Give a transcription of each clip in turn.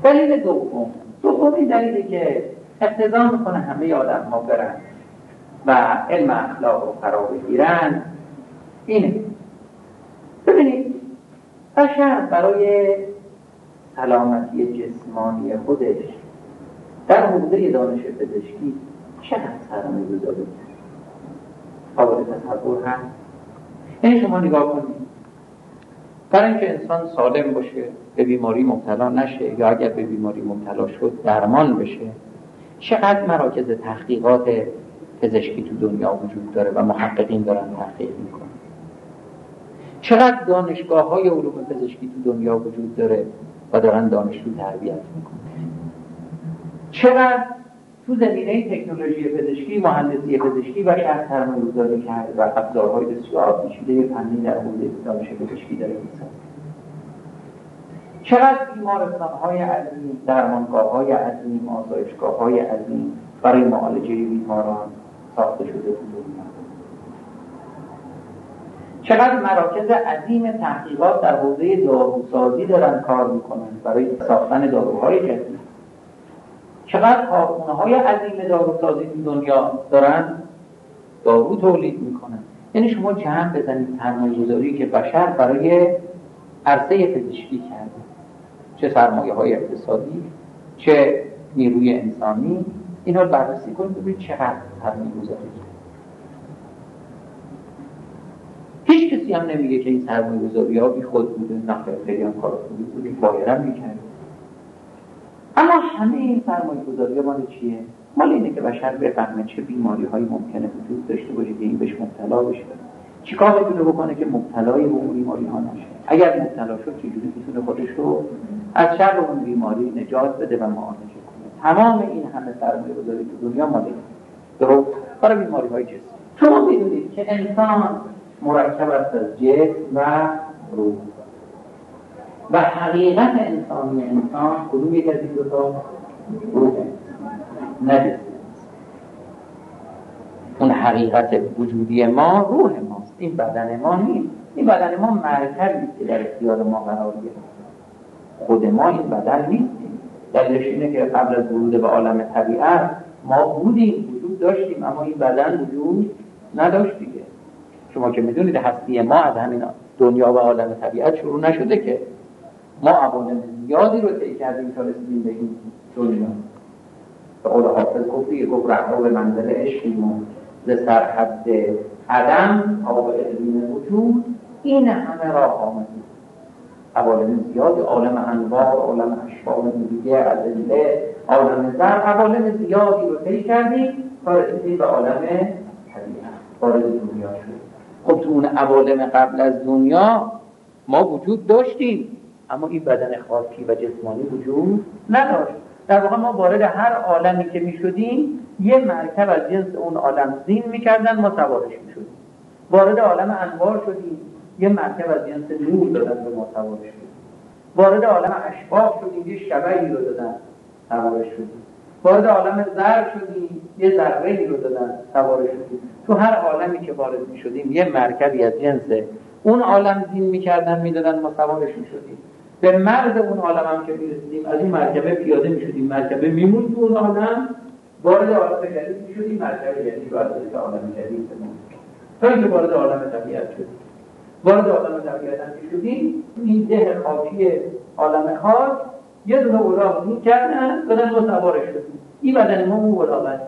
دلیل دومی دلیلی که اقتضا میکنه همه آدم ها برن و علم اخلاق رو فرا بگیرن اینه. ببینید بشر برای سلامتی جسمانی خودش در حوزه دانش پزشکی چقدر سرمایه گذاری کرد؟ قابل تصور هست؟ یعنی شما نگاه کنید، برای اینکه انسان سالم باشه، به بیماری مبتلا نشه یا اگر به بیماری مبتلا شد درمان بشه، چقدر مراکز تحقیقات پزشکی تو دنیا وجود داره و محققین دارن تحقیق میکنن، چقدر دانشگاه‌های علوم پزشکی تو دنیا وجود داره و دارن دانشجو تربیت میکنن، چقدر تو زمینه تکنولوژی پزشکی، مهندسی پزشکی و شهر سرمایه‌گذاری کرد و ابزارهای بسیار پیچیده فنی در حوزه دانش پزشکی داره میسازه. چقدر بیمارستان‌های عظیم، درمانگاه‌های عظیم، آسایشگاه‌های عظیم برای معالجه بیماران ساخته شده تو دنیا. چقدر مراکز عظیم تحقیقات در حوزه داروسازی دارن کار میکنن برای ساختن داروهای جدید. چقدر کارخانه‌های عظیم داروسازی تو دنیا دارن دارو تولید میکنن. یعنی شما جمع بزنید سرمایه‌گذاری که بشر برای عرصه پزشکی کرده، چه سرمایه‌های اقتصادی چه نیروی انسانی، اینا رو بررسی کنید ببینید چقدر سرمایه‌گذاری کرده. هیچ کسی هم نمیگه که این سرمایه‌گذاری‌ها بی خود بوده، نه خیلی هم کار خوبی بوده، باید هم می‌کرد. اما همه این سرمایه‌گذاری‌ها مال چیه؟ مال اینه که بشر بفهمه چه بیماری‌هایی ممکنه وجود داشته باشه که این بهش مبتلا بشه. چیکار میتونه بکنه که مبتلای اون بیماری‌ها نشه؟ اگر مبتلا شد چجوری میتونه خودش رو از شر اون بیماری نجات بده و معالجه کنه؟ تمام این همه سرمایه‌گذاری تو دنیا مال اینه. برای بیماری‌های جسمی. شما می‌دونید که انسان مرکب است از جسم و روح و حقیقت انسانی انسان کدوم یک از این دو تا؟ روح نه جسم. اون حقیقت وجودی ما روح ماست، این بدن ما نیست. این بدن ما مرکبی که در اختیار ما قرار گرفته، خود ما این بدن نیستیم. دلیلش اینه که قبل از ورود به عالم طبیعت ما بودیم، وجود داشتیم، اما این بدن وجود نداشت دیگه. شما که میدونید هستی ما از همین دنیا و عالم طبیعت شروع نشده که ما عوالم زیادی رو طی کردیم تا رسیدیم به این دنیا. به قول حافظ گفت رهرو به منزل عشقیم و ز سرحد عدم تا به علم وجود این همه راه آمدیم. عوالم زیاد، عالم انوار، عالم اشباح دیگه، ادله، عالم زر، عوالم زیادی رو طی کردیم تا رسیدیم به عالم طبیعت، وارد دنیا شد. خب تو اون عوالم قبل از دنیا ما وجود داشتیم، اما این بدن خاکی و جسمانی وجود نداشت. در واقع ما وارد هر عالمی که می شدیم یه مرکب از جنس اون عالم زین می کردن، ما سوارش می شدیم. وارد عالم انوار شدیم، یه مرکب از جنس نور دادن به ما سوارش شدیم. وارد عالم اشباح شدیم، یه شبهی رو دادن سوارش شدیم. وارد عالم ذر شدیم، یه ذره‌ای رو دادن سوارش شدیم. تو هر عالمی که وارد می شدیم یه مرکبی از جنس اون عالم زین می کردن می دادن، ما سوارش می شدیم. به مرز اون عالم هم که می رسیدیم از این مرکبه پیاده می شدیم، مرکبه می موند تو اون عالم، وارد عالم جدید می شدیم، مرکبه جدید رو از این عالم جدید تا اینکه وارد عالم طبیعت شدیم. وارد عالم طبیعت هم می شدیم، این ده خاکی عالم خاک یه دونه اولاغ می کردن، بدن ما سوارش شدیم. این بدن ما اون اولاغ هست،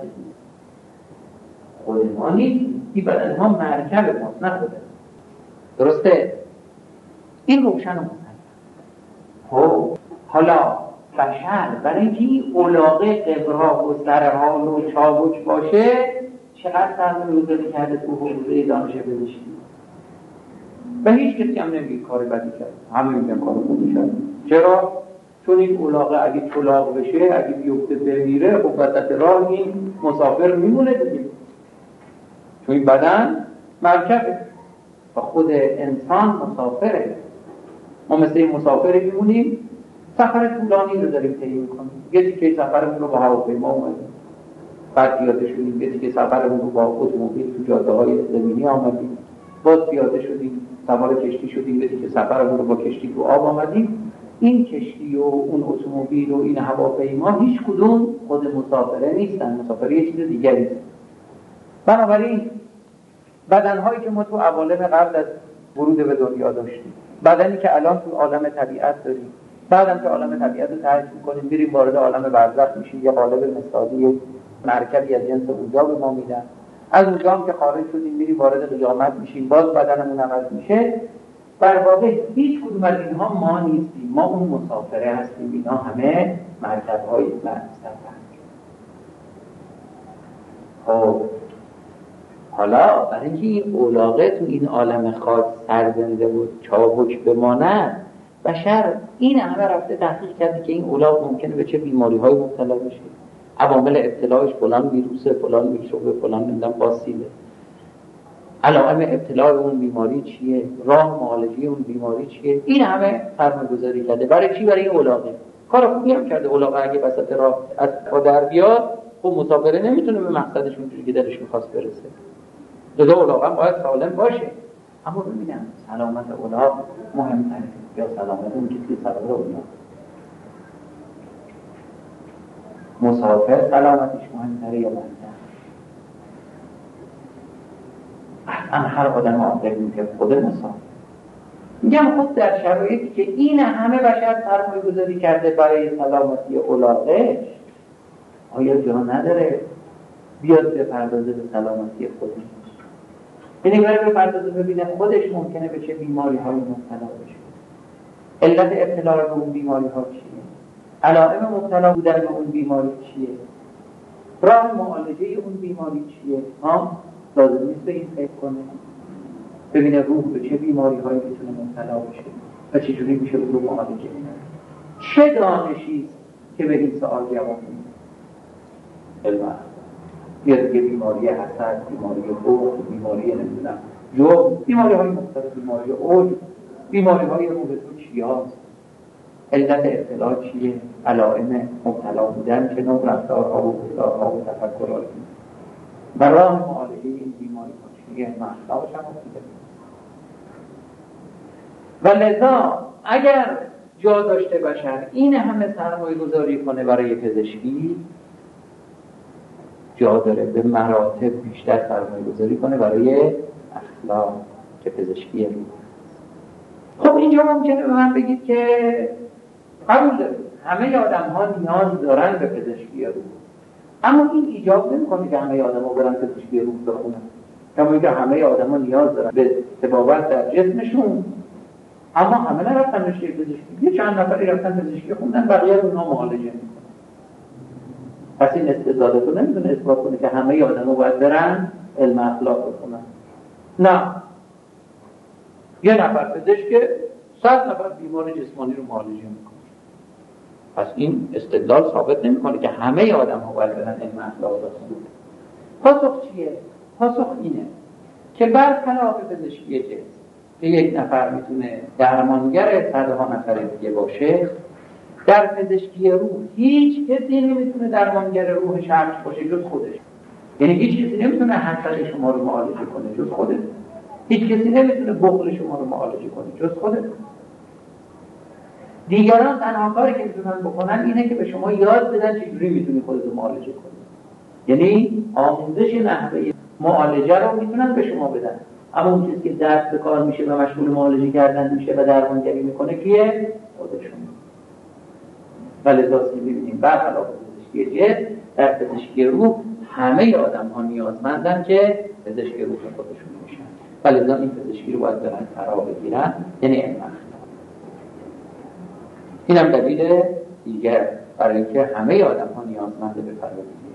خود ما نیست. این بدن ما مرکب ماست، نه خود. درسته؟ این روشن و خب حالا بشر برای اینکه این اولاغه قبراق و سرحال و چابک باشه چقدر سرمایه‌گذاری کرده تو حوزه دانش پزشکی و هیچ کسی هم نمیگه کار بدی کرد، همه میگن کار خوبی کرد. چرا؟ چون این اولاغه اگه چلاق بشه، اگه بیفته بمیره، خب وسط راه این مسافر میمونه دیگه، چون این بدن مرکبه و خود انسان مسافره. ما مثل این مسافری میمونیم، سفر طولانی رو داریم طی می‌کنیم. یه تیکه سفرمون رو با هواپیما اومدیم، بعد پیاده شدیم، یه تیکه سفرمون رو با اتومبیل تو جاده‌های زمینی آمدیم، باز پیاده شدیم، سوار کشتی شدیم، یه تیکه سفرمون رو با کشتی تو آب آمدیم. این کشتی و اون اتومبیل و این هواپیما هیچ کدوم خود مسافره نیستن، مسافره یه چیز دیگری است. بنابراین بدنهایی که ما تو عوالم قبل از ورود به دنیا داشتیم، بدنی که الان تو عالم طبیعت داریم، بعدم که عالم طبیعت رو ترک می‌کنیم میریم وارد عالم برزخ میشیم، یه قالب مثالی مرکبی از جنس اونجا به ما میدن، از اونجا هم که خارج شدیم میریم وارد قیامت میشیم، باز بدنمون عوض میشه. در واقع هیچ کدوم از اینها ما نیستیم، ما اون مسافره هستیم، اینا همه مرکب‌های سفر. خب حالا برای اینکه این اولاغه تو این عالم خاک سرزنده بود چابک بماند، بشر این همه رفته تحقیق کرده که این اولاغ ممکنه به چه بیماری‌های مبتلا بشه، عوامل ابتلاش فلان ویروس، فلان میکروب، فلان نمیدونم باسیله، علائم ابتلا اون بیماری چیه، راه معالجه اون بیماری چیه، این همه سرمایه‌گذاری کرده. برای چی؟ برای این اولاغه. کار خوبی هم کرده. اولاغه اگه وسط راه از پا در بیاد، خب مسافره نمیتونه به مقصدش اونجوری که دلش می‌خواست برسه. لذا اولاغه هم باید سالم باشه. اما ببینم سلامت اولاغ مهم‌تره یا سلامت اون کسی که سوار اولاغ؟ مسافر سلامتش مهم‌تره یا بنده؟ هر آدم عاقل میگه خود مسافر. میگم خود در شرایطی که این همه بشر سرمایه‌گذاری کرده برای سلامتی اولاغش، آیا جا نداره بیاد بپردازه به سلامتی خودش؟ یعنی برای بپردازه ببینه خودش ممکنه به چه بیماری‌های مبتلا بشه، علت ابتلا به اون بیماری‌ها چیه، علائم مبتلا بودن به اون بیماری چیه، راه معالجه اون بیماری چیه. لازم نیست به این فکر کنه، ببینه روح به چه بیماری‌هایی میتونه مبتلا بشه و چجوری میشه روح معالجه کنه. چه دانشی که به این سوال جواب میده؟ علم. یا دیگه بیماری حسد، بیماری بخل، بیماری نمیدونم جو، بیماری‌های مختلف، بیماری اوج، بیماری‌های روح تو چی هست؟ علت ابتلا چیه؟ علائم مبتلا بودن چه نوع رفتارها و گفتارها و تفکراتی و راه معالجه این بیماری ها چیه؟ مخلاقش هم هستیده. و لذا اگر جا داشته بشر این همه سرمایه گذاری کنه برای پزشکی، جا داره به مراتب بیشتر سرمایه گذاری کنه برای اخلاق که پزشکی روح. خب اینجا ممکنه به من بگید که قبول دارید همه آدم ها نیاز دارن به پزشکی روح، اما این ایجاب نمی‌کنه که همه آدم ها برن پزشکی روح بخونن. کما اینکه همه آدم ها نیاز دارن به طبابت در جسمشون، اما همه نرفتن رشته پزشکی. یه چند نفری رفتن پزشکی خوندن، بقیه رو اونها معالجه میکنن. پس این استدلالات رو نمیتونه اثبات کنه که همه آدم ها باید برن علم اخلاق بخونن. نه، یه نفر پزشک 100 نفر بیمار جسمانی رو معالجه میکنه. پس این استدلال ثابت نمیکنه که همه آدم ها باید برن علم اخلاق بخونن. پاسخ چیه؟ پاسخ اینه که برخلاف پزشکی جسم که یک نفر میتونه درمانگر صدها نفر دیگه باشه، در پزشکی روح هیچ کسی نمیتونه درمانگر روح شخص باشه جز خودش. یعنی هیچ کسی نمیتونه حسد شما رو معالجه کنه جز خودت. هیچ کسی نمیتونه بخل شما رو معالجه کنه جز خودت. دیگران تنها کاری که میتونن بکنن اینه که به شما یاد بدن چجوری میتونی خودت رو معالجه کنی. یعنی آموزش نحوه معالجه رو میتونن به شما بدن، اما اون چیزی که دست به کار میشه و مشغول معالجه کردن میشه و درمانگری میکنه کیه؟ خودشون. ولذا میبینیم برخلاف پزشکی جسم، در پزشکی روح همه آدم ها نیازمندن که پزشکی روح خودشون میشن. ولذا این پزشکی رو باید برن فرا بگیرن، یعنی علم اخلاق. این هم دلیل دیگر برای اینکه همه آدم ها نیازمند به فرا بگیرن.